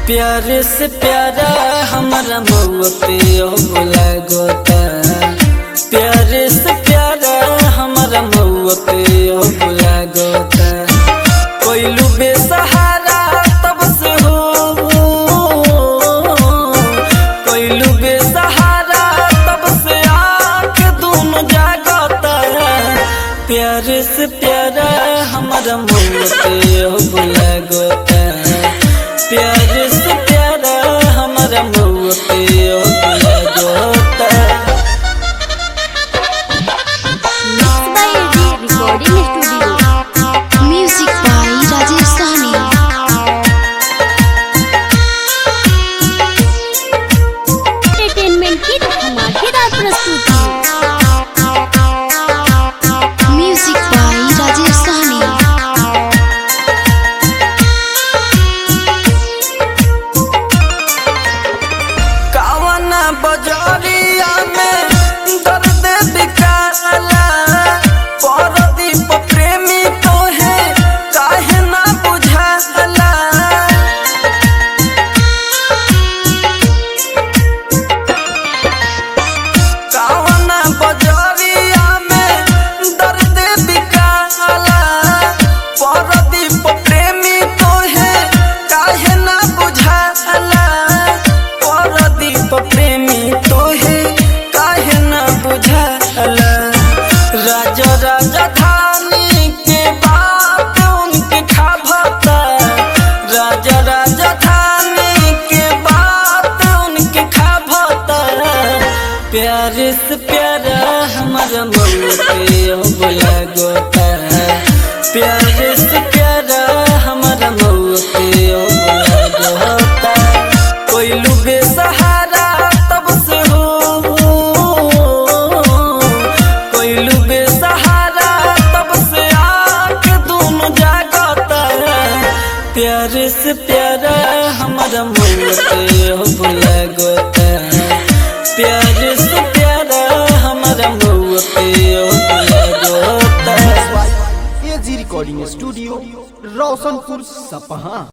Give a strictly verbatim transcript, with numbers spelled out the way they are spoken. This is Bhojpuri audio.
प्यार से प्यारा हमारा मऊआ पे लागता। प्यार से प्यारा हमारा मऊआ पे लागता। कोइलू बेसहारा तब से हो, कोइलू बेसहारा तब से आँख दोनों जागता। प्यार से प्यारा हमारा मऊआ पे लागता। प्यार से प्यारा हमारा मऊआ पे लागता। Recording studio music by Rajesh Sahani. Entertainment की धमाकेदार प्रस्तुति म्यूजिक बाय राजेश साहनी। बजरिया में दर्द दिखाला परदीप प्रेमी तो है काहे ना बुझाला। कावना बजरिया में दर्द दिखाला परदीप प्रेमी तो है काहे ना बुझाला। परदीप प्रेमी तो है काहे ना बुझाला। राजा राजधानी के बात उनके खाभता। राजा राजधानी के बात उनके खाभता। प्यार से प्यारा हमारा मऊआ पे लागता। प्यार से प्यारा हमारा मऊआ पे लागता। कोइलू बेसहारा तब से हो, कोइलू बेसहारा तब से आँख दोनों जागता। प्यार से प्यारा हमारा मऊआ पे लागता। प्यार से प्यारा हमारा मऊआ पे लागता। एजी रिकॉर्डिंग स्टूडियो रोशनपुर सपहा।